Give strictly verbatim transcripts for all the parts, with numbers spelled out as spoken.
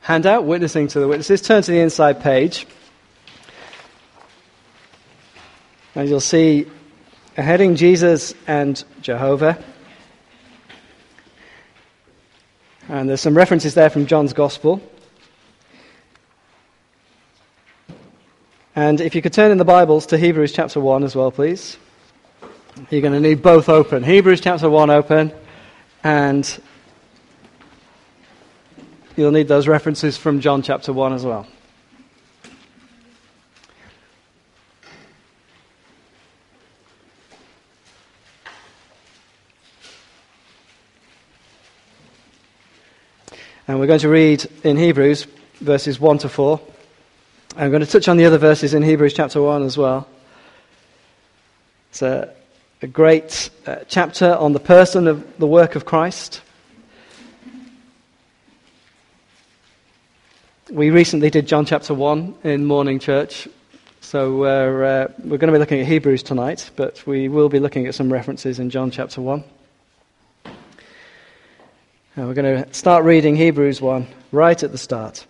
handout, Witnessing to the Witnesses. Turn to the inside page. And you'll see a heading, Jesus and Jehovah. And there's some references there from John's Gospel. And if you could turn in the Bibles to Hebrews chapter one as well, please. You're going to need both open. Hebrews chapter one open, and you'll need those references from John chapter one as well. And we're going to read in Hebrews verses one to four. I'm going to touch on the other verses in Hebrews chapter one as well. It's a, a great uh, chapter on the person of the work of Christ. We recently did John chapter one in morning church, so we're, uh, we're going to be looking at Hebrews tonight, but we will be looking at some references in John chapter one. And we're going to start reading Hebrews one right at the start.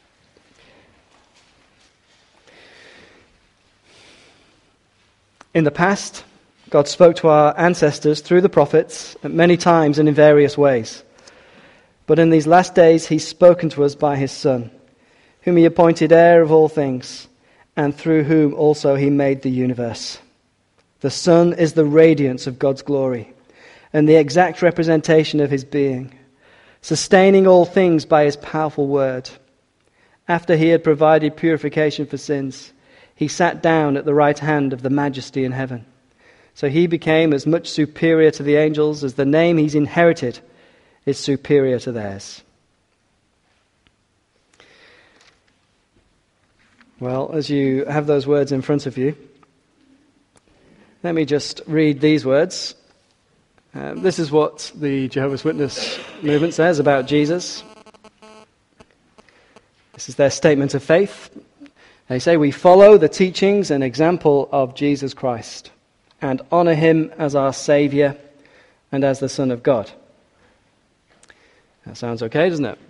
In the past, God spoke to our ancestors through the prophets at many times and in various ways. But in these last days he's spoken to us by his Son, whom he appointed heir of all things, and through whom also he made the universe. The Son is the radiance of God's glory, and the exact representation of his being, sustaining all things by his powerful word. After he had provided purification for sins, he sat down at the right hand of the Majesty in heaven. So he became as much superior to the angels as the name he's inherited is superior to theirs. Well, as you have those words in front of you, let me just read these words. Um, this is what the Jehovah's Witness movement says about Jesus. This is their statement of faith. They say, we follow the teachings and example of Jesus Christ and honor him as our Saviour and as the Son of God. That sounds okay, doesn't it?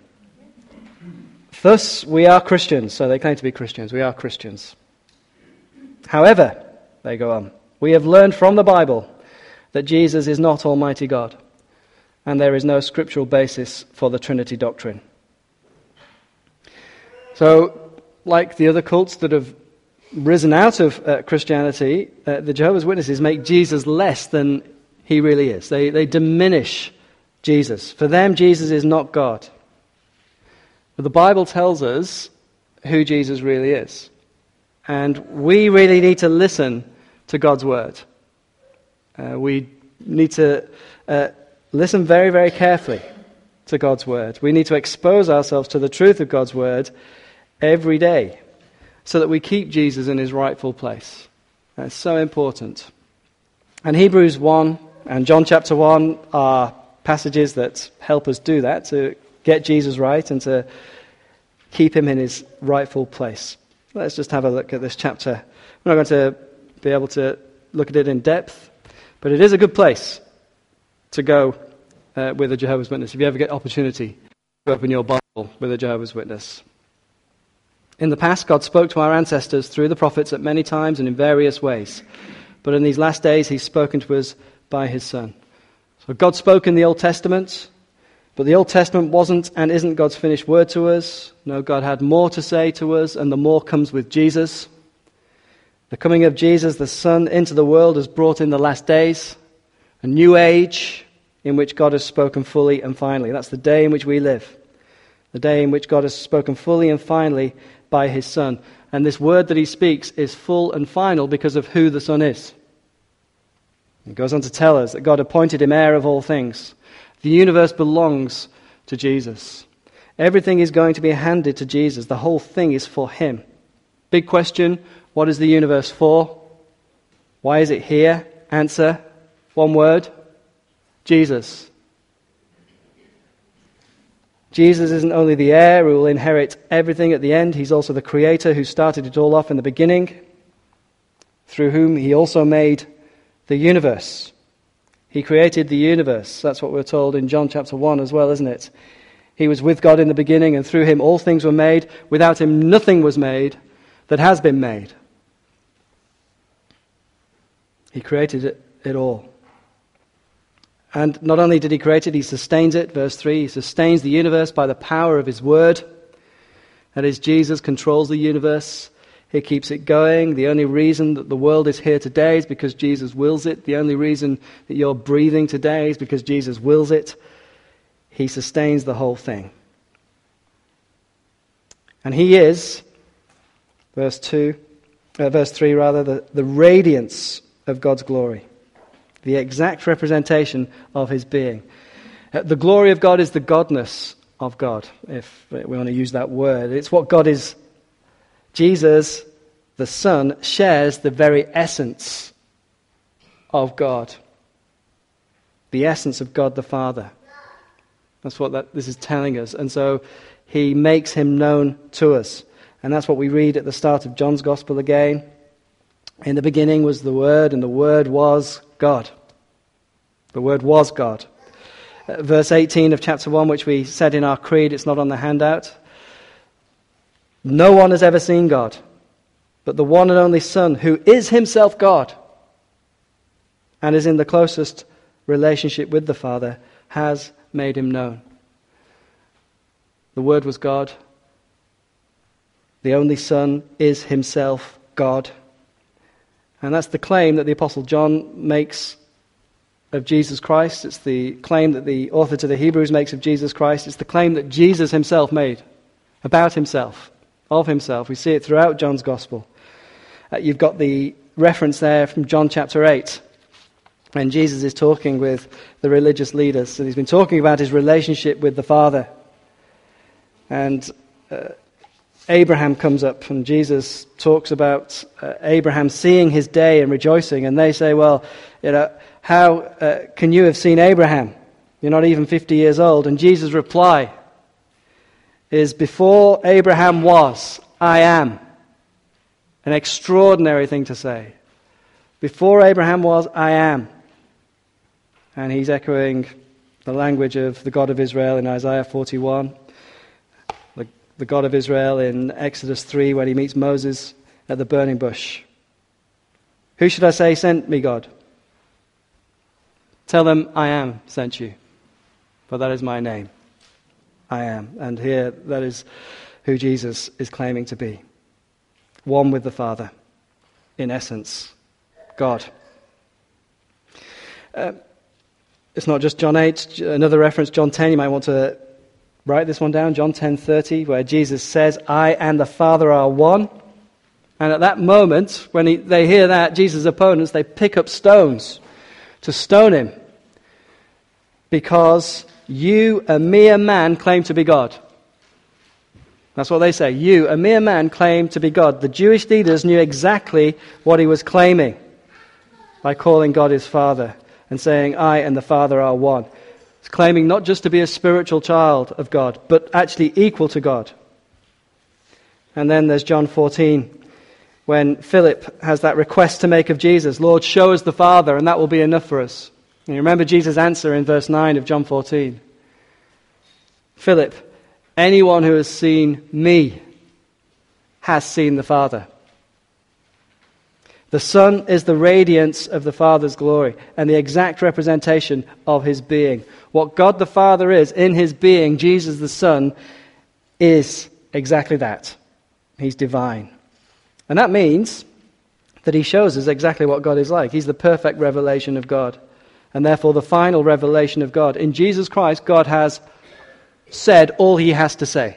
Thus, we are Christians. So they claim to be Christians. We are Christians. However, they go on, we have learned from the Bible that Jesus is not Almighty God, and there is no scriptural basis for the Trinity doctrine. So, like the other cults that have risen out of uh, Christianity, uh, the Jehovah's Witnesses make Jesus less than he really is. They, they diminish Jesus. For them, Jesus is not God. But the Bible tells us who Jesus really is. And we really need to listen to God's word. Uh, we need to uh, listen very, very carefully to God's word. We need to expose ourselves to the truth of God's word every day, so that we keep Jesus in his rightful place. That's so important. And Hebrews one and John chapter one are passages that help us do that, to get Jesus right and to keep him in his rightful place. Let's just have a look at this chapter. We're not going to be able to look at it in depth, but it is a good place to go uh, with a Jehovah's Witness. If you ever get opportunity to open your Bible with a Jehovah's Witness. In the past, God spoke to our ancestors through the prophets at many times and in various ways. But in these last days, he's spoken to us by his Son. So God spoke in the Old Testament, but the Old Testament wasn't and isn't God's finished word to us. No, God had more to say to us, and the more comes with Jesus. The coming of Jesus, the Son, into the world has brought in the last days, a new age in which God has spoken fully and finally. That's the day in which we live. The day in which God has spoken fully and finally by his Son. And this word that he speaks is full and final because of who the Son is. He goes on to tell us that God appointed him heir of all things. The universe belongs to Jesus. Everything is going to be handed to Jesus. The whole thing is for him. Big question, what is the universe for? Why is it here? Answer, one word, Jesus. Jesus isn't only the heir who will inherit everything at the end, he's also the creator who started it all off in the beginning, through whom he also made the universe. He created the universe. That's what we're told in John chapter one as well, isn't it? He was with God in the beginning, and through him all things were made. Without him nothing was made that has been made. He created it, it all. And not only did he create it, he sustains it. Verse three, he sustains the universe by the power of his word. That is, Jesus controls the universe. He keeps it going. The only reason that the world is here today is because Jesus wills it. The only reason that you're breathing today is because Jesus wills it. He sustains the whole thing. And he is, verse two, uh, verse three rather, the, the radiance of God's glory. The exact representation of his being. Uh, the glory of God is the godness of God, if we want to use that word. It's what God is. Jesus, the Son, shares the very essence of God. The essence of God the Father. That's what that, this is telling us. And so he makes him known to us. And that's what we read at the start of John's Gospel again. In the beginning was the Word, and the Word was God. The Word was God. Uh, verse eighteen of chapter one, which we said in our creed, it's not on the handout. No one has ever seen God, but the one and only Son, who is himself God, and is in the closest relationship with the Father, has made him known. The Word was God. The only Son is himself God. And that's the claim that the Apostle John makes of Jesus Christ. It's the claim that the author to the Hebrews makes of Jesus Christ. It's the claim that Jesus himself made about himself, of himself. We see it throughout John's Gospel. Uh, you've got the reference there from John chapter eight, when Jesus is talking with the religious leaders. And he's been talking about his relationship with the Father. And uh, Abraham comes up, and Jesus talks about uh, Abraham seeing his day and rejoicing. And they say, well, you know, how uh, can you have seen Abraham? You're not even fifty years old. And Jesus' reply is, before Abraham was, I am. An extraordinary thing to say. Before Abraham was, I am. And he's echoing the language of the God of Israel in Isaiah forty-one. The, the God of Israel in Exodus three, when he meets Moses at the burning bush. Who should I say sent me, God? Tell them, I am sent you. For that is my name. I am. And here, that is who Jesus is claiming to be. One with the Father. In essence, God. Uh, it's not just John eight. Another reference, John ten. You might want to write this one down. John ten thirty, where Jesus says, I and the Father are one. And at that moment, when he, they hear that, Jesus' opponents, they pick up stones to stone him. Because you, a mere man, claim to be God. That's what they say. You, a mere man, claim to be God. The Jewish leaders knew exactly what he was claiming by calling God his Father and saying, I and the Father are one. He's claiming not just to be a spiritual child of God, but actually equal to God. And then there's John fourteen, when Philip has that request to make of Jesus, Lord, show us the Father, and that will be enough for us. And you remember Jesus' answer in verse nine of John fourteen. Philip, anyone who has seen me has seen the Father. The Son is the radiance of the Father's glory and the exact representation of his being. What God the Father is in his being, Jesus the Son is exactly that. He's divine. And that means that he shows us exactly what God is like. He's the perfect revelation of God. And therefore the final revelation of God. In Jesus Christ, God has said all he has to say.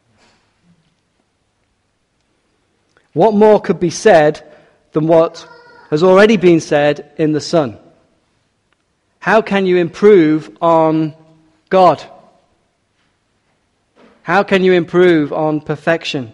What more could be said than what has already been said in the Son? How can you improve on God? How can you improve on perfection?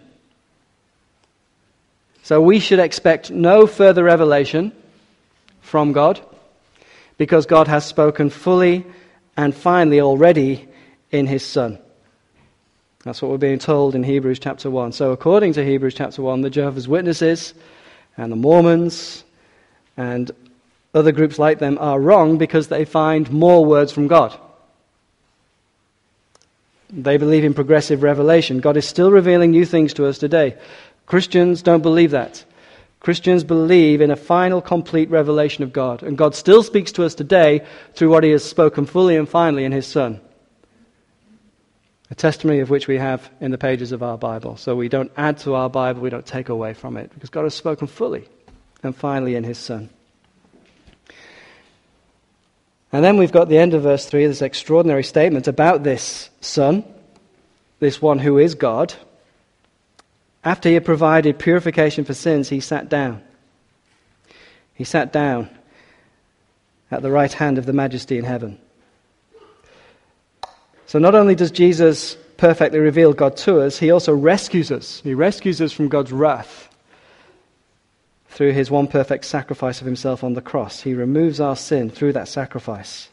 So we should expect no further revelation from God, because God has spoken fully and finally already in his Son. That's what we're being told in Hebrews chapter one. So according to Hebrews chapter one, the Jehovah's Witnesses and the Mormons and other groups like them are wrong because they find more words from God. They believe in progressive revelation. God is still revealing new things to us today. Christians don't believe that. Christians believe in a final, complete revelation of God. And God still speaks to us today through what he has spoken fully and finally in his Son. A testimony of which we have in the pages of our Bible. So we don't add to our Bible, we don't take away from it, because God has spoken fully and finally in his Son. And then we've got the end of verse three, this extraordinary statement about this Son, this one who is God. After he had provided purification for sins, he sat down. He sat down at the right hand of the Majesty in heaven. So not only does Jesus perfectly reveal God to us, he also rescues us. He rescues us from God's wrath through his one perfect sacrifice of himself on the cross. He removes our sin through that sacrifice.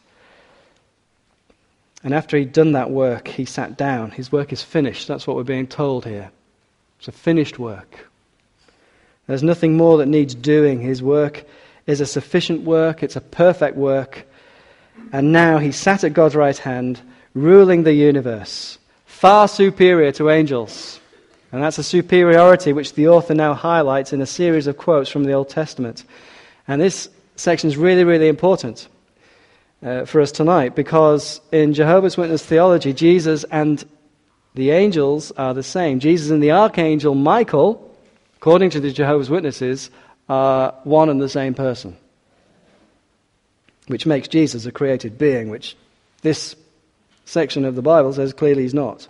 And after he'd done that work, he sat down. His work is finished. That's what we're being told here. It's a finished work. There's nothing more that needs doing. His work is a sufficient work. It's a perfect work. And now he sat at God's right hand, ruling the universe, far superior to angels. And that's a superiority which the author now highlights in a series of quotes from the Old Testament. And this section is really, really important uh, for us tonight, because in Jehovah's Witness theology, Jesus and the angels are the same. Jesus and the archangel Michael, according to the Jehovah's Witnesses, are one and the same person, which makes Jesus a created being, which this section of the Bible says clearly he's not.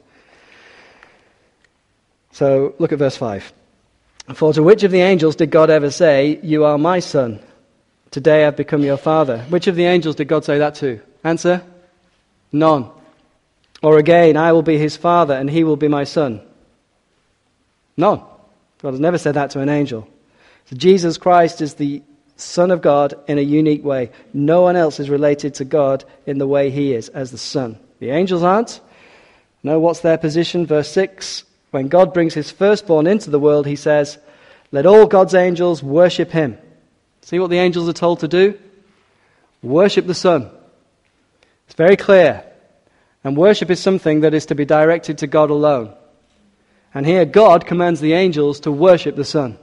So look at verse five. For to which of the angels did God ever say, "You are my son, today I've become your father"? Which of the angels did God say that to? Answer? None. Or again, "I will be his father and he will be my son"? None. God has never said that to an angel. So Jesus Christ is the Son of God in a unique way. No one else is related to God in the way he is as the Son. The angels aren't. No, what's their position? Verse six, when God brings his firstborn into the world, he says, "Let all God's angels worship him." See what the angels are told to do? Worship the Son. It's very clear. And worship is something that is to be directed to God alone. And here God commands the angels to worship the Son.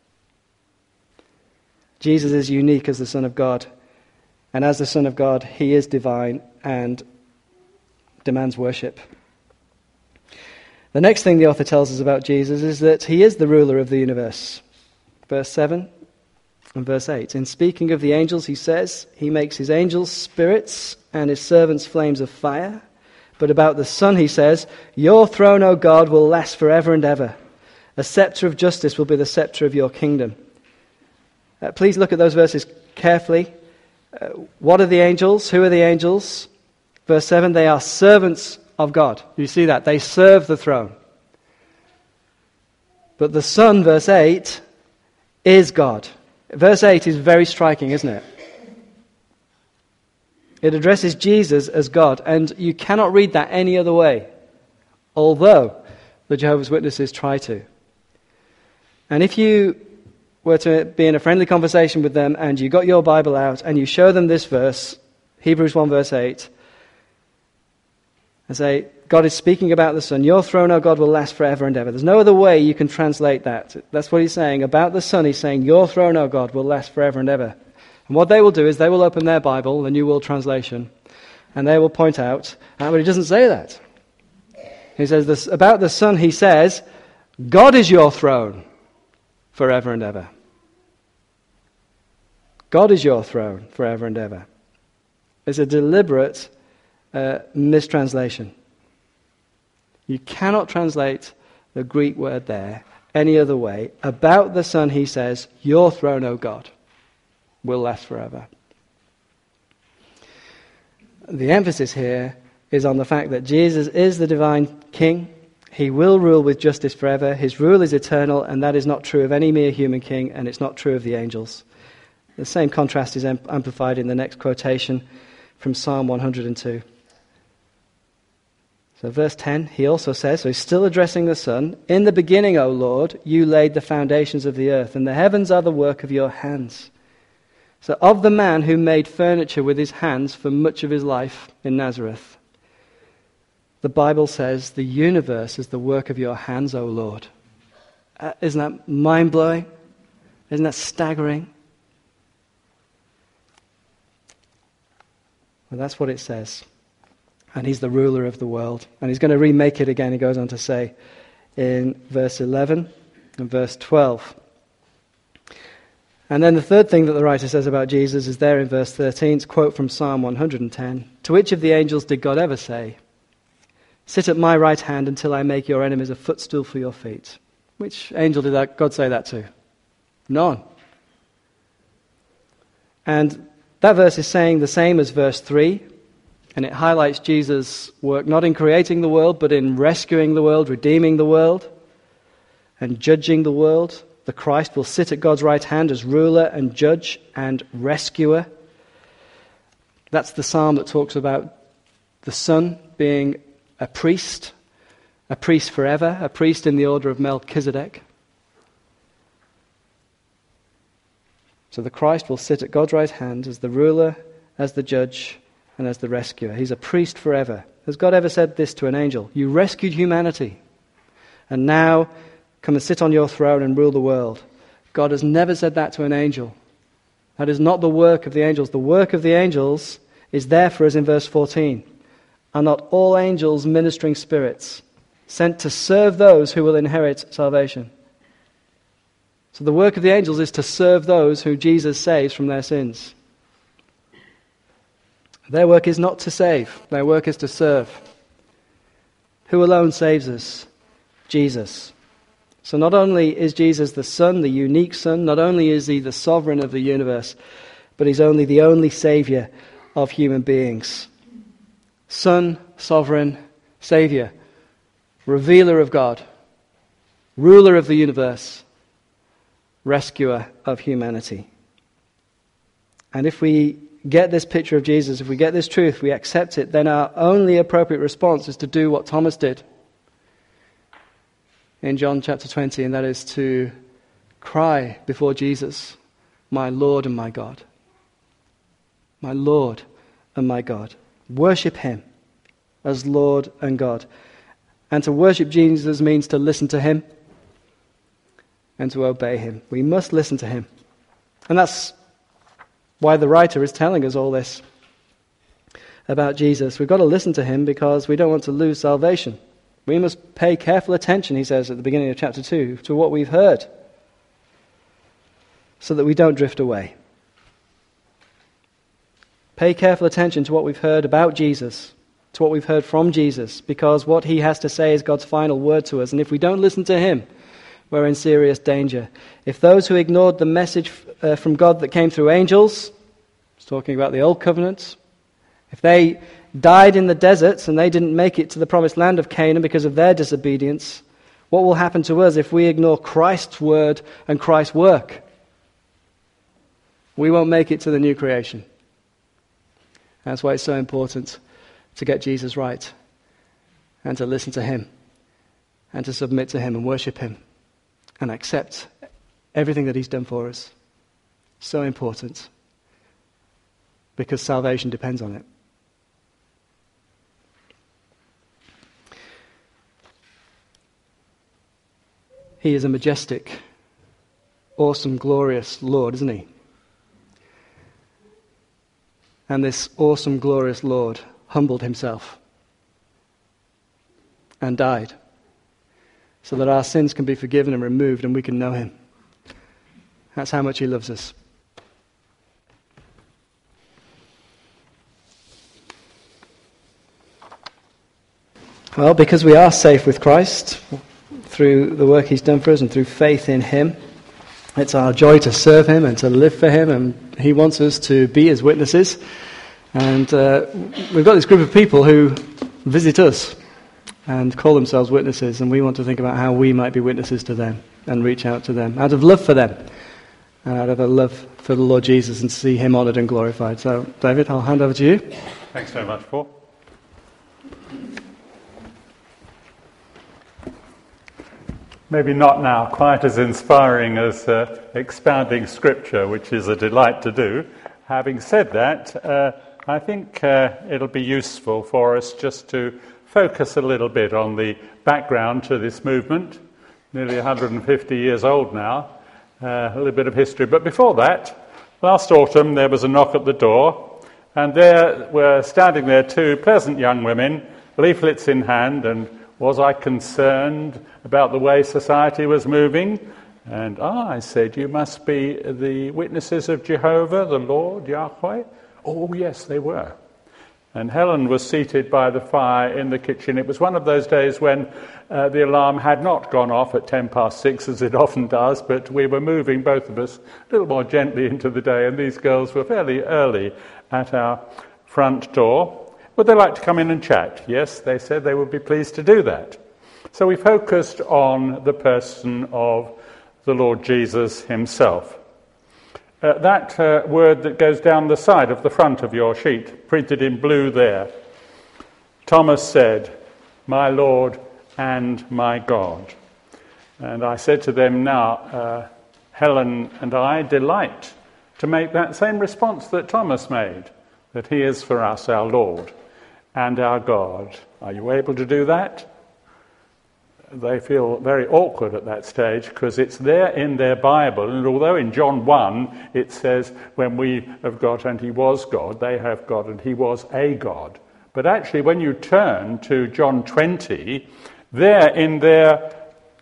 Jesus is unique as the Son of God. And as the Son of God, he is divine and demands worship. The next thing the author tells us about Jesus is that he is the ruler of the universe. Verse seven and verse eight. In speaking of the angels, he says, he makes his angels spirits and his servants flames of fire. But about the Son, he says, "Your throne, O God, will last forever and ever. A scepter of justice will be the scepter of your kingdom." Uh, please look at those verses carefully. Uh, what are the angels? Who are the angels? Verse seven, they are servants of God. You see that? They serve the throne. But the Son, verse eight, is God. Verse eight is very striking, isn't it? It addresses Jesus as God, and you cannot read that any other way, although the Jehovah's Witnesses try to. And if you were to be in a friendly conversation with them and you got your Bible out and you show them this verse, Hebrews one verse eight, and say, God is speaking about the Son. Your throne, O God, will last forever and ever. There's no other way you can translate that. That's what he's saying. About the Son, he's saying, your throne, O God, will last forever and ever. And what they will do is they will open their Bible, the New World Translation, and they will point out, ah, but he doesn't say that. He says this about the Son, he says, God is your throne forever and ever. God is your throne forever and ever. It's a deliberate uh, mistranslation. You cannot translate the Greek word there any other way. About the Son, he says, your throne, O God, will last forever. The emphasis here is on the fact that Jesus is the divine King. He will rule with justice forever. His rule is eternal, and that is not true of any mere human king, and it's not true of the angels. The same contrast is amplified in the next quotation from Psalm one hundred two. So verse ten, he also says, so he's still addressing the Son, in the beginning, O Lord, you laid the foundations of the earth, and the heavens are the work of your hands. So of the man who made furniture with his hands for much of his life in Nazareth, the Bible says the universe is the work of your hands, O Lord. Uh, isn't that mind-blowing? Isn't that staggering? Well, that's what it says. And he's the ruler of the world. And he's going to remake it again, he goes on to say in verse eleven and verse twelve. And then the third thing that the writer says about Jesus is there in verse thirteen. It's a quote from Psalm one hundred ten. To which of the angels did God ever say, sit at my right hand until I make your enemies a footstool for your feet? Which angel did that, God say that to? None. And that verse is saying the same as verse three. And it highlights Jesus' work not in creating the world, but in rescuing the world, redeeming the world, and judging the world. The Christ will sit at God's right hand as ruler and judge and rescuer. That's the psalm that talks about the Son being a priest, a priest forever, a priest in the order of Melchizedek. So the Christ will sit at God's right hand as the ruler, as the judge, and as the rescuer. He's a priest forever. Has God ever said this to an angel? You rescued humanity, and now come and sit on your throne and rule the world. God has never said that to an angel. That is not the work of the angels. The work of the angels is there for us in verse fourteen. Are not all angels ministering spirits, sent to serve those who will inherit salvation? So the work of the angels is to serve those who Jesus saves from their sins. Their work is not to save. Their work is to serve. Who alone saves us? Jesus. So not only is Jesus the Son, the unique Son, not only is he the sovereign of the universe, but he's only the only Saviour of human beings. Son, sovereign, Saviour, revealer of God, ruler of the universe, rescuer of humanity. And if we get this picture of Jesus, if we get this truth, we accept it, then our only appropriate response is to do what Thomas did in John chapter twenty, and that is to cry before Jesus, my Lord and my God. My Lord and my God. Worship him as Lord and God. And to worship Jesus means to listen to him and to obey him. We must listen to him. And that's why the writer is telling us all this about Jesus. We've got to listen to him because we don't want to lose salvation. We must pay careful attention, he says at the beginning of chapter two, to what we've heard, so that we don't drift away. Pay careful attention to what we've heard about Jesus, to what we've heard from Jesus, because what he has to say is God's final word to us. And if we don't listen to him, we're in serious danger. If those who ignored the message uh, from God that came through angels, it's talking about the old covenant, if they died in the deserts and they didn't make it to the promised land of Canaan because of their disobedience, what will happen to us if we ignore Christ's word and Christ's work? We won't make it to the new creation. That's why it's so important to get Jesus right and to listen to him and to submit to him and worship him and accept everything that he's done for us. So important, because salvation depends on it. He is a majestic, awesome, glorious Lord, isn't he? And this awesome, glorious Lord humbled himself and died so that our sins can be forgiven and removed and we can know him. That's how much he loves us. Well, because we are safe with Christ through the work he's done for us and through faith in him, it's our joy to serve him and to live for him, and he wants us to be his witnesses. And uh, we've got this group of people who visit us and call themselves witnesses, and we want to think about how we might be witnesses to them and reach out to them out of love for them and out of a love for the Lord Jesus and see him honoured and glorified. So, David, I'll hand over to you. Thanks very much, Paul. Maybe not now quite as inspiring as uh, expounding Scripture, which is a delight to do. Having said that, uh, I think uh, it'll be useful for us just to focus a little bit on the background to this movement. Nearly one hundred fifty years old now, uh, a little bit of history. But before that, last autumn there was a knock at the door, and there were standing there two pleasant young women, leaflets in hand, and was I concerned about the way society was moving? And ah, I said, you must be the witnesses of Jehovah, the Lord, Yahweh? Oh, yes, they were. And Helen was seated by the fire in the kitchen. It was one of those days when uh, the alarm had not gone off at ten past six, as it often does, but we were moving, both of us, a little more gently into the day, and these girls were fairly early at our front door. Would they like to come in and chat? Yes, they said they would be pleased to do that. So we focused on the person of the Lord Jesus himself. Uh, that uh, word that goes down the side of the front of your sheet, printed in blue there. Thomas said, "My Lord and my God." And I said to them, now, uh, Helen and I delight to make that same response that Thomas made, that he is for us our Lord and our God. Are you able to do that? They feel very awkward at that stage because it's there in their Bible, and although in John one it says, when we have got and he was God, they have God and he was a God. But actually when you turn to John twenty, there in their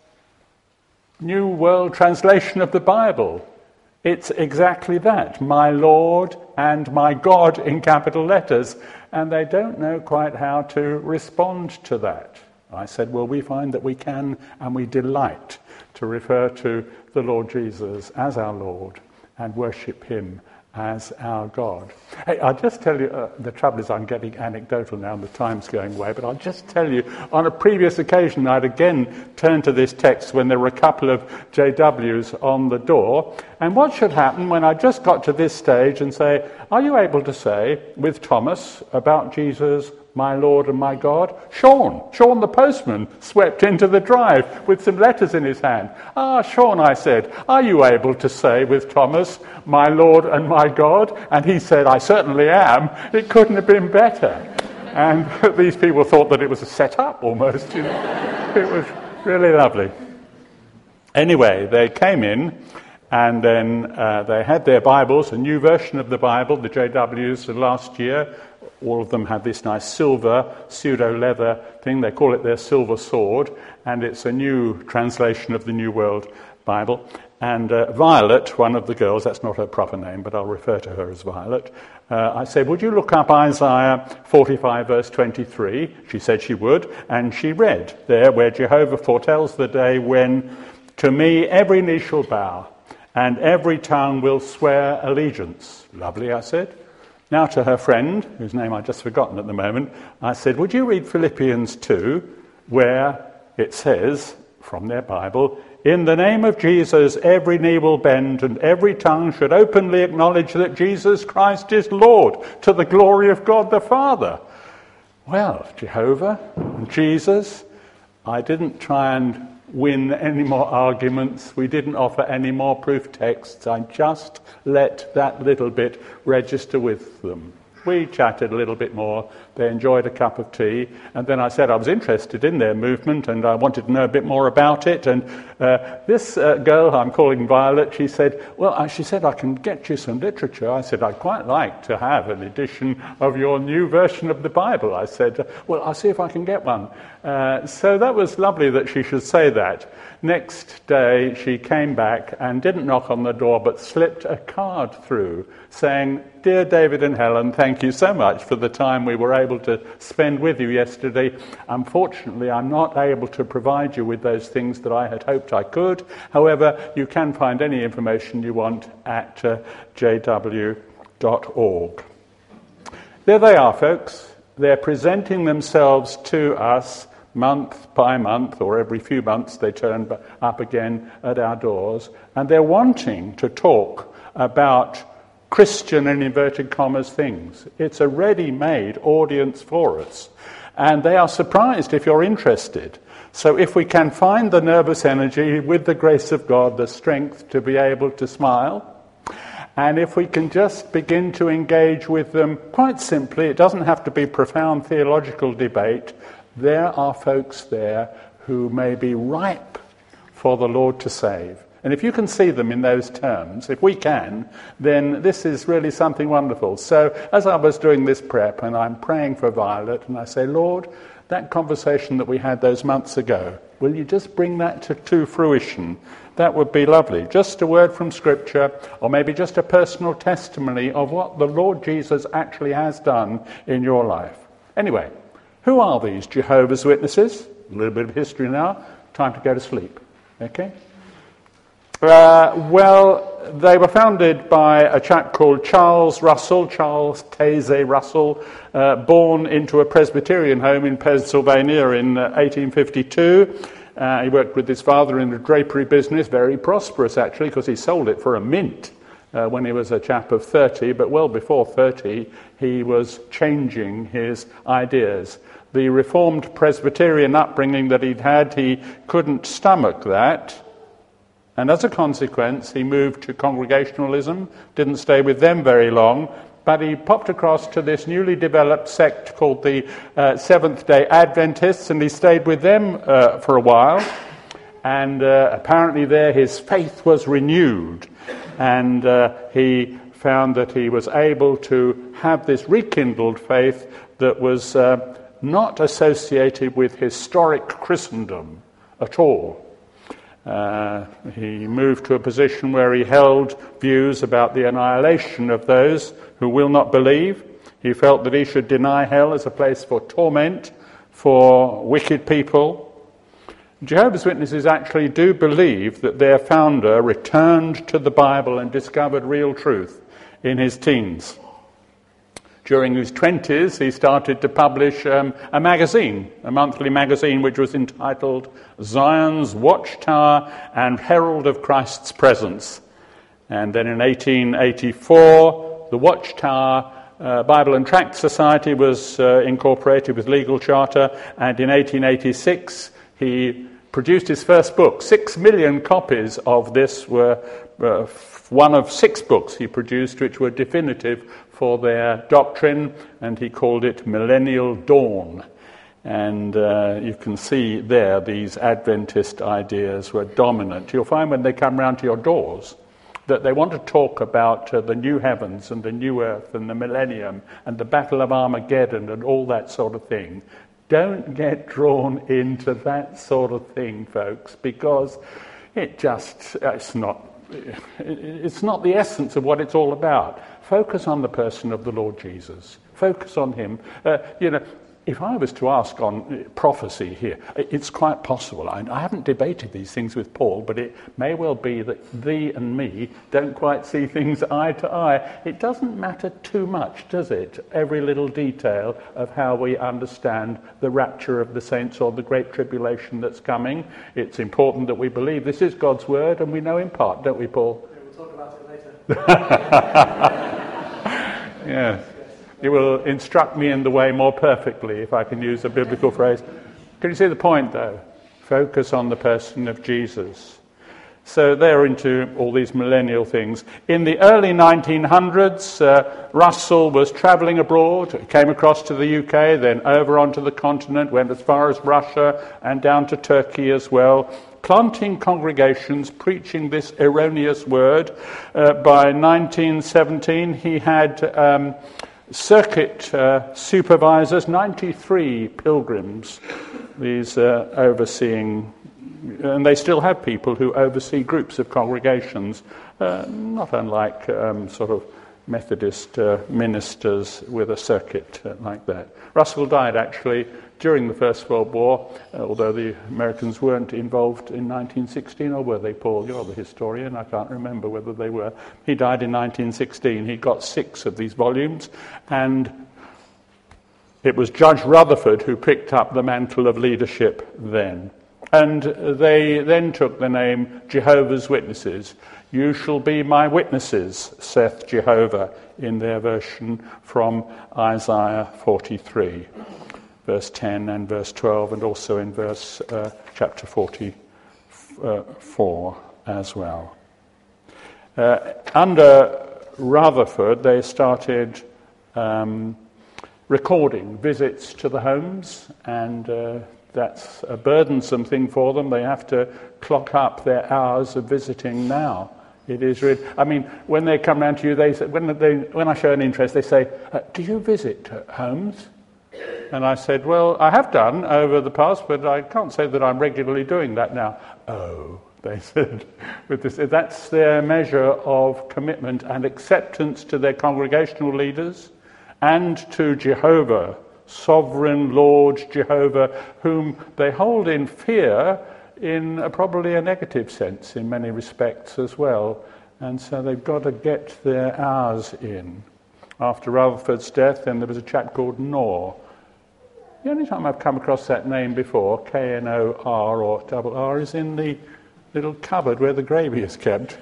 New World Translation of the Bible, it's exactly that, my Lord and my God in capital letters, and they don't know quite how to respond to that. I said, well, we find that we can and we delight to refer to the Lord Jesus as our Lord and worship him as our God. Hey, I'll just tell you, uh, the trouble is I'm getting anecdotal now and the time's going away, but I'll just tell you, on a previous occasion I'd again turned to this text when there were a couple of J Ws on the door, and what should happen when I just got to this stage and say, are you able to say with Thomas about Jesus, my Lord and my God? Sean, Sean the postman, swept into the drive with some letters in his hand. Ah, Sean, I said, are you able to say with Thomas, my Lord and my God? And he said, I certainly am. It couldn't have been better. And these people thought that it was a set-up almost. You know? It was really lovely. Anyway, they came in, and then uh, they had their Bibles, a new version of the Bible, the J Ws of last year. All of them have this nice silver, pseudo-leather thing. They call it their silver sword, and it's a new translation of the New World Bible. And uh, Violet, one of the girls, that's not her proper name, but I'll refer to her as Violet, uh, I said, would you look up Isaiah forty-five, verse twenty-three? She said she would, and she read there where Jehovah foretells the day when, to me every knee shall bow, and every tongue will swear allegiance. Lovely, I said. Now to her friend, whose name I've just forgotten at the moment, I said, would you read Philippians two, where it says, from their Bible, in the name of Jesus every knee will bend and every tongue should openly acknowledge that Jesus Christ is Lord, to the glory of God the Father. Well, Jehovah and Jesus, I didn't try and win any more arguments. We didn't offer any more proof texts. I just let that little bit register with them. We chatted a little bit more. They enjoyed a cup of tea. And then I said I was interested in their movement and I wanted to know a bit more about it. And uh, this uh, girl I'm calling Violet, she said, well, uh, she said, I can get you some literature. I said, I'd quite like to have an edition of your new version of the Bible. I said, well, I'll see if I can get one. Uh, so that was lovely that she should say that. Next day, she came back and didn't knock on the door, but slipped a card through saying, Dear David and Helen, thank you so much for the time we were able to spend with you yesterday. Unfortunately, I'm not able to provide you with those things that I had hoped I could. However, you can find any information you want at uh, j w dot org. There they are, folks. They're presenting themselves to us month by month, or every few months they turn up again at our doors, and they're wanting to talk about Christian, in inverted commas, things. It's a ready-made audience for us, and they are surprised if you're interested. So if we can find the nervous energy, with the grace of God, the strength to be able to smile, and if we can just begin to engage with them quite simply, it doesn't have to be profound theological debate, there are folks there who may be ripe for the Lord to save. And if you can see them in those terms, if we can, then this is really something wonderful. So as I was doing this prep, and I'm praying for Violet, and I say, Lord, that conversation that we had those months ago, will you just bring that to, to fruition? That would be lovely. Just a word from Scripture, or maybe just a personal testimony of what the Lord Jesus actually has done in your life. Anyway, who are these Jehovah's Witnesses? A little bit of history now. Time to go to sleep. Okay? Uh, well, they were founded by a chap called Charles Russell, Charles Taze Russell, uh, born into a Presbyterian home in Pennsylvania in uh, eighteen fifty-two. Uh, he worked with his father in a drapery business, very prosperous actually, because he sold it for a mint uh, when he was a chap of thirty, but well before thirty he was changing his ideas. The Reformed Presbyterian upbringing that he'd had, he couldn't stomach that. And as a consequence, he moved to Congregationalism, didn't stay with them very long, but he popped across to this newly developed sect called the uh, Seventh-day Adventists, and he stayed with them uh, for a while. And uh, apparently there his faith was renewed, and uh, he found that he was able to have this rekindled faith that was uh, not associated with historic Christendom at all. Uh, he moved to a position where he held views about the annihilation of those who will not believe. He felt that he should deny hell as a place for torment for wicked people. Jehovah's Witnesses actually do believe that their founder returned to the Bible and discovered real truth in his teens. During his twenties, he started to publish um, a magazine, a monthly magazine, which was entitled Zion's Watchtower and Herald of Christ's Presence. And then in eighteen eighty-four, the Watchtower uh, Bible and Tract Society was uh, incorporated with legal charter, and in eighteen eighty-six, he produced his first book. Six million copies of this were uh, one of six books he produced, which were definitive for their doctrine, and he called it Millennial Dawn. And uh, you can see there these Adventist ideas were dominant. You'll find when they come round to your doors that they want to talk about uh, the new heavens and the new earth and the millennium and the Battle of Armageddon and all that sort of thing. Don't get drawn into that sort of thing, folks, because it just, it's not, it's not the essence of what it's all about. Focus on the person of the Lord Jesus. Focus on him. Uh, you know, if I was to ask on prophecy here, it's quite possible. I, I haven't debated these things with Paul, but it may well be that thee and me don't quite see things eye to eye. It doesn't matter too much, does it? Every little detail of how we understand the rapture of the saints or the great tribulation that's coming. It's important that we believe this is God's word, and we know in part, don't we, Paul? Yeah, we'll talk about it later. Yes. You will instruct me in the way more perfectly, if I can use a biblical phrase. Can you see the point, though? Focus on the person of Jesus. So they're into all these millennial things. In the early nineteen hundreds, uh, Russell was travelling abroad, came across to the U K, then over onto the continent, went as far as Russia and down to Turkey as well, planting congregations, preaching this erroneous word. Uh, by nineteen seventeen, he had um, circuit uh, supervisors, ninety-three pilgrims, these uh, overseeing, and they still have people who oversee groups of congregations, uh, not unlike um, sort of Methodist uh, ministers with a circuit uh, like that. Russell died actually during the First World War, uh, although the Americans weren't involved in nineteen sixteen, or were they, Paul? You're the historian. I can't remember whether they were. He died in nineteen sixteen. He got six of these volumes, and it was Judge Rutherford who picked up the mantle of leadership then. And they then took the name Jehovah's Witnesses. You shall be my witnesses, saith Jehovah, in their version from Isaiah forty-three. Verse ten and verse twelve, and also in verse uh, chapter forty-four as well. Uh, under Rutherford, they started um, recording visits to the homes, and uh, that's a burdensome thing for them. They have to clock up their hours of visiting now. It is really, I mean, when they come round to you, they say, when they when I show an interest, they say, uh, "Do you visit uh, homes?" And I said, "Well, I have done over the past, but I can't say that I'm regularly doing that now." Oh, they said, with this, that's their measure of commitment and acceptance to their congregational leaders and to Jehovah, sovereign Lord Jehovah, whom they hold in fear in a, probably a negative sense in many respects as well. And so they've got to get their hours in. After Rutherford's death, then there was a chap called Knorr. The only time I've come across that name before, K N O R or double R, is in the little cupboard where the gravy is kept.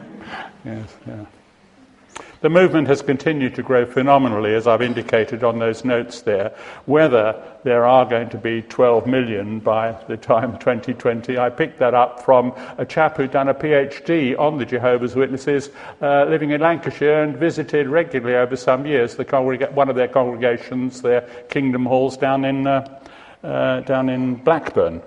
Yes, yeah. The movement has continued to grow phenomenally, as I've indicated on those notes there. Whether there are going to be twelve million by the time twenty twenty, I picked that up from a chap who'd done a PhD on the Jehovah's Witnesses, uh, living in Lancashire, and visited regularly over some years the congreg- one of their congregations, their Kingdom Halls down in uh, uh, down in Blackburn.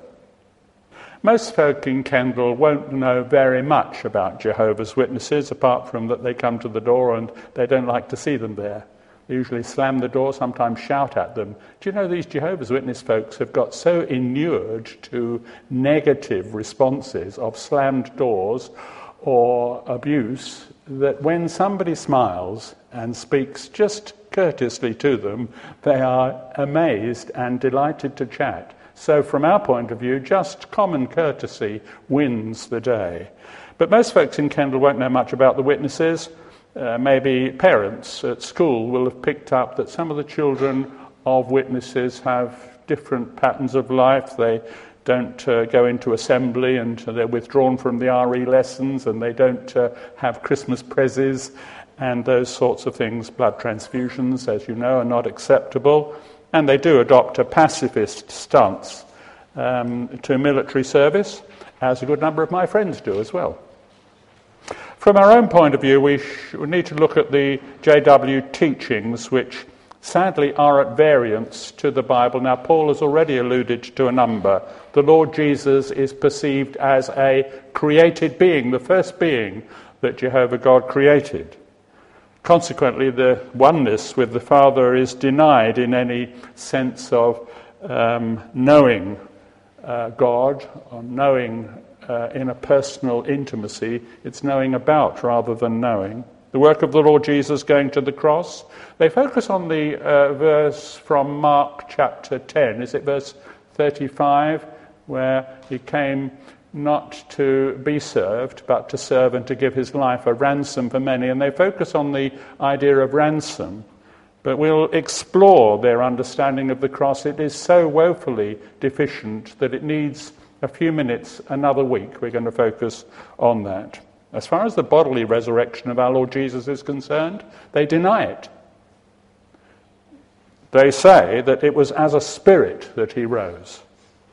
Most folk in Kendal won't know very much about Jehovah's Witnesses, apart from that they come to the door and they don't like to see them there. They usually slam the door, sometimes shout at them. Do you know these Jehovah's Witness folks have got so inured to negative responses of slammed doors or abuse that when somebody smiles and speaks just courteously to them, they are amazed and delighted to chat. So from our point of view, just common courtesy wins the day. But most folks in Kendal won't know much about the witnesses. Uh, maybe parents at school will have picked up that some of the children of witnesses have different patterns of life. They don't uh, go into assembly, and they're withdrawn from the R E lessons, and they don't uh, have Christmas prezzies and those sorts of things. Blood transfusions, as you know, are not acceptable. And they do adopt a pacifist stance um, to military service, as a good number of my friends do as well. From our own point of view, we, sh- we need to look at the J W teachings, which sadly are at variance to the Bible. Now, Paul has already alluded to a number. The Lord Jesus is perceived as a created being, the first being that Jehovah God created. Consequently, the oneness with the Father is denied in any sense of um, knowing uh, God, or knowing uh, in a personal intimacy. It's knowing about rather than knowing. The work of the Lord Jesus going to the cross. They focus on the uh, verse from Mark chapter ten. Is it verse thirty-five, where he came not to be served, but to serve and to give his life a ransom for many. And they focus on the idea of ransom. But we'll explore their understanding of the cross. It is so woefully deficient that it needs a few minutes, another week. We're going to focus on that. As far as the bodily resurrection of our Lord Jesus is concerned, they deny it. They say that it was as a spirit that he rose.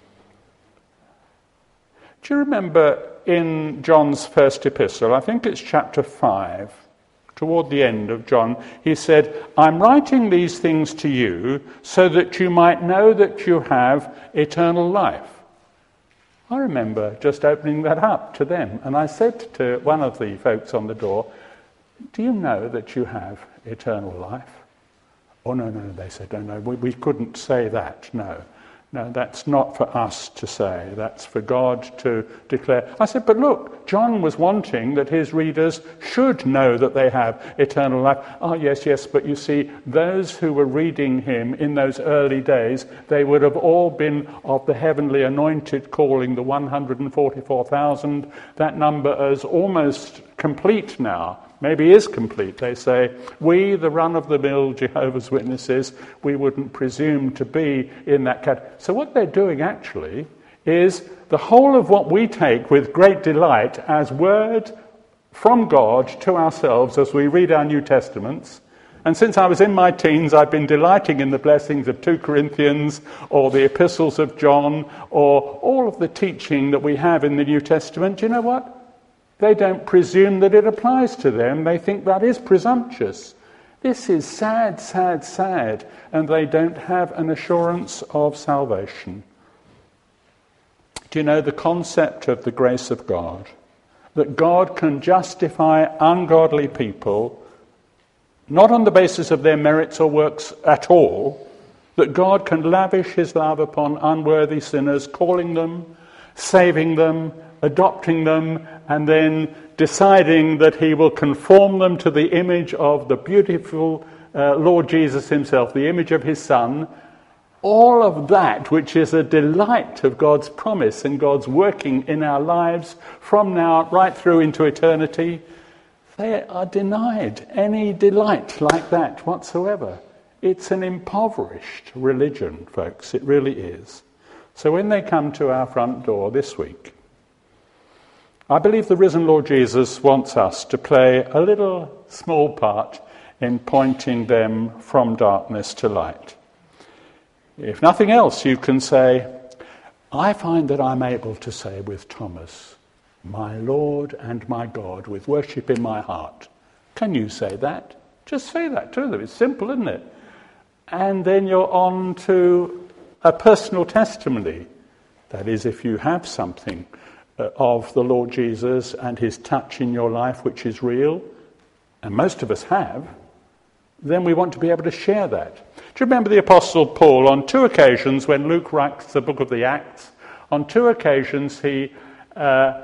Do you remember in John's first epistle, I think it's chapter five, toward the end of John, he said, "I'm writing these things to you so that you might know that you have eternal life." I remember just opening that up to them, and I said to one of the folks on the door, "Do you know that you have eternal life?" "Oh, no, no," they said, no, no, we, we couldn't say that, no. No, that's not for us to say. That's for God to declare. I said, but look, John was wanting that his readers should know that they have eternal life. Oh, yes, yes, but you see, those who were reading him in those early days, they would have all been of the heavenly anointed calling, the one hundred forty-four thousand. That number is almost complete now. Maybe is complete. They say, we, the run-of-the-mill Jehovah's Witnesses, we wouldn't presume to be in that category. So what they're doing actually is the whole of what we take with great delight as word from God to ourselves as we read our New Testaments. And since I was in my teens, I've been delighting in the blessings of Second Corinthians or the epistles of John or all of the teaching that we have in the New Testament. Do you know what? They don't presume that it applies to them. They think that is presumptuous. This is sad, sad, sad, and they don't have an assurance of salvation. Do you know the concept of the grace of God? That God can justify ungodly people, not on the basis of their merits or works at all, that God can lavish his love upon unworthy sinners, calling them, saving them, adopting them, and then deciding that he will conform them to the image of the beautiful uh, Lord Jesus himself, the image of his Son. All of that, which is a delight of God's promise and God's working in our lives from now right through into eternity, they are denied any delight like that whatsoever. It's an impoverished religion, folks. It really is. So when they come to our front door this week, I believe the risen Lord Jesus wants us to play a little small part in pointing them from darkness to light. If nothing else, you can say, I find that I'm able to say with Thomas, my Lord and my God, with worship in my heart. Can you say that? Just say that to them. It's simple, isn't it? And then you're on to a personal testimony. That is, if you have something uh, of the Lord Jesus and his touch in your life which is real, and most of us have, then we want to be able to share that. Do you remember the Apostle Paul, on two occasions when Luke writes the book of the Acts, on two occasions he uh,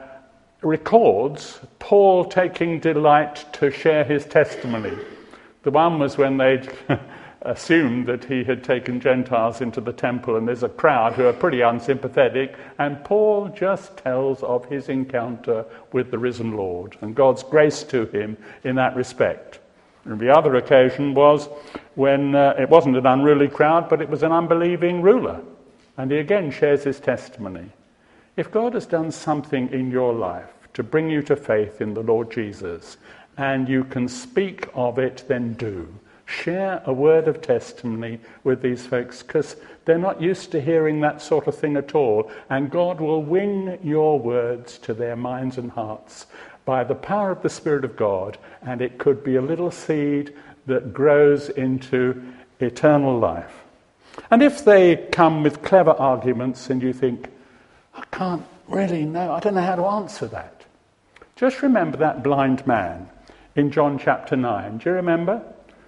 records Paul taking delight to share his testimony. The one was when they'd assumed that he had taken Gentiles into the temple, and there's a crowd who are pretty unsympathetic, and Paul just tells of his encounter with the risen Lord and God's grace to him in that respect. And the other occasion was when uh, it wasn't an unruly crowd, but it was an unbelieving ruler, and he again shares his testimony. If God has done something in your life to bring you to faith in the Lord Jesus, and you can speak of it, then do. Share a word of testimony with these folks, because they're not used to hearing that sort of thing at all, and God will win your words to their minds and hearts by the power of the Spirit of God, and it could be a little seed that grows into eternal life. And if they come with clever arguments and you think, I can't really know, I don't know how to answer that, just remember that blind man in John chapter nine. Do you remember?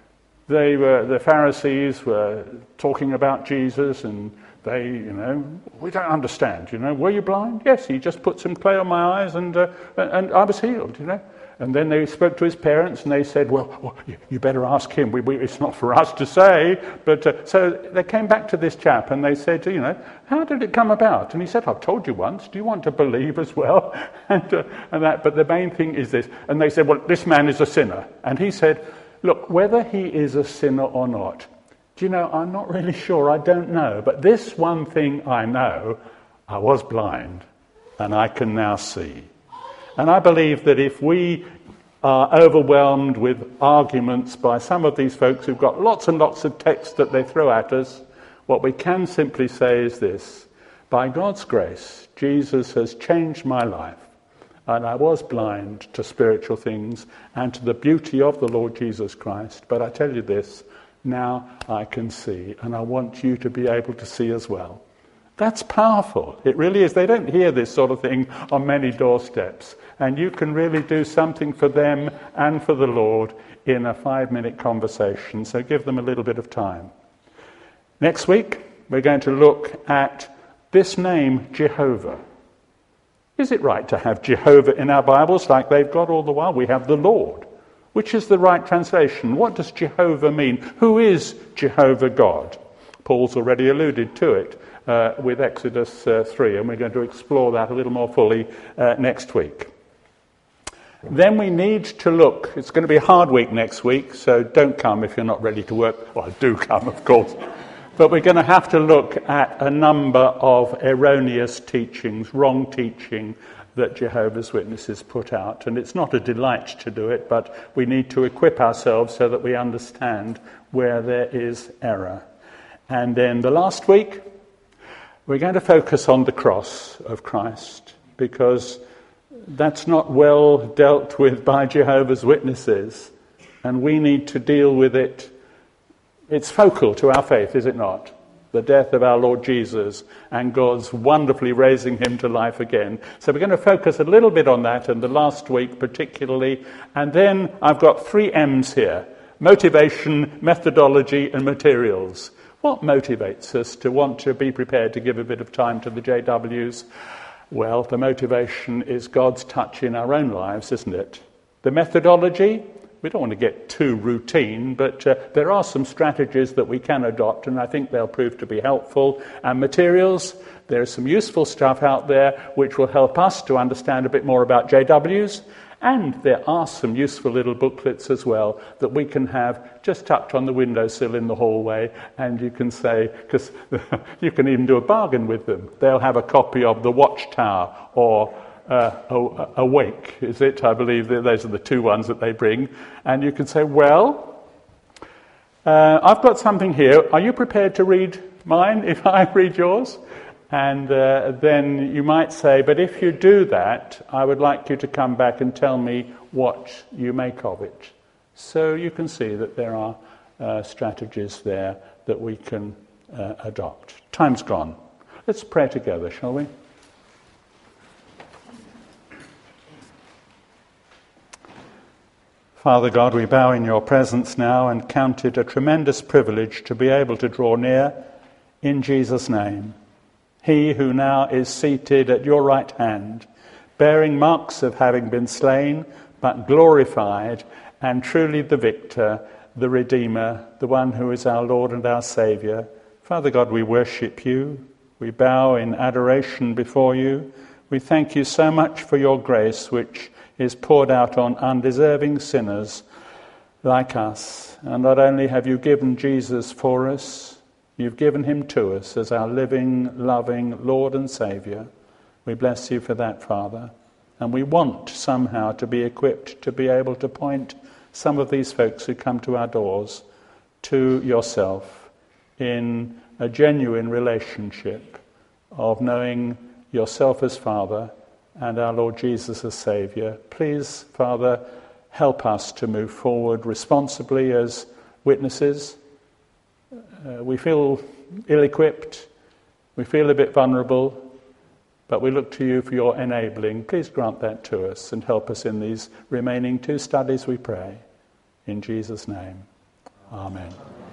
They were, the Pharisees were talking about Jesus, and they, you know, we don't understand, you know, were you blind? Yes, he just put some clay on my eyes and uh, and I was healed, you know. And then they spoke to his parents and they said, well, well you, you better ask him. We, we, it's not for us to say. But uh, so they came back to this chap and they said, you know, how did it come about? And he said, I've told you once. Do you want to believe as well? and, uh, and that. But the main thing is this. And they said, well, this man is a sinner. And he said, look, whether he is a sinner or not, do you know, I'm not really sure. I don't know. But this one thing I know, I was blind and I can now see. And I believe that if we are overwhelmed with arguments by some of these folks who've got lots and lots of text that they throw at us, what we can simply say is this: by God's grace, Jesus has changed my life, and I was blind to spiritual things and to the beauty of the Lord Jesus Christ. But I tell you this, now I can see, and I want you to be able to see as well. That's powerful. It really is. They don't hear this sort of thing on many doorsteps. And you can really do something for them and for the Lord in a five-minute conversation. So give them a little bit of time. Next week, we're going to look at this name, Jehovah. Is it right to have Jehovah in our Bibles like they've got all the while? We have the Lord. Which is the right translation? What does Jehovah mean? Who is Jehovah God? Paul's already alluded to it uh, with Exodus uh, three, and we're going to explore that a little more fully uh, next week. Then we need to look, it's going to be a hard week next week, so don't come if you're not ready to work. Well, do come, of course. But we're going to have to look at a number of erroneous teachings, wrong teaching that Jehovah's Witnesses put out. And it's not a delight to do it, but we need to equip ourselves so that we understand where there is error. And then the last week, we're going to focus on the cross of Christ, because that's not well dealt with by Jehovah's Witnesses. and we need to deal with it. It's focal to our faith, is it not? The death of our Lord Jesus and God's wonderfully raising him to life again. So we're going to focus a little bit on that, and the last week particularly. And then I've got three M's here: motivation, methodology, and materials. What motivates us to want to be prepared to give a bit of time to the J Ws? Well, the motivation is God's touch in our own lives, isn't it? The methodology, we don't want to get too routine, but uh, there are some strategies that we can adopt, and I think they'll prove to be helpful. And materials, there's some useful stuff out there which will help us to understand a bit more about J Ws. And there are some useful little booklets as well that we can have just tucked on the windowsill in the hallway, and you can say, because you can even do a bargain with them. They'll have a copy of The Watchtower or uh, Awake, is it? I believe that those are the two ones that they bring. And you can say, well, uh, I've got something here. Are you prepared to read mine if I read yours? And uh, then you might say, but if you do that, I would like you to come back and tell me what you make of it. So you can see that there are uh, strategies there that we can uh, adopt. Time's gone. Let's pray together, shall we? Father God, we bow in your presence now and count it a tremendous privilege to be able to draw near in Jesus' name. He who now is seated at your right hand, bearing marks of having been slain, but glorified, and truly the victor, the Redeemer, the one who is our Lord and our Saviour. Father God, we worship you. We bow in adoration before you. We thank you so much for your grace, which is poured out on undeserving sinners like us. And not only have you given Jesus for us, you've given him to us as our living, loving Lord and Saviour. We bless you for that, Father. And we want somehow to be equipped to be able to point some of these folks who come to our doors to yourself in a genuine relationship of knowing yourself as Father and our Lord Jesus as Saviour. Please, Father, help us to move forward responsibly as witnesses. Uh, we feel ill-equipped, we feel a bit vulnerable, but we look to you for your enabling. Please grant that to us and help us in these remaining two studies, we pray. In Jesus' name, amen.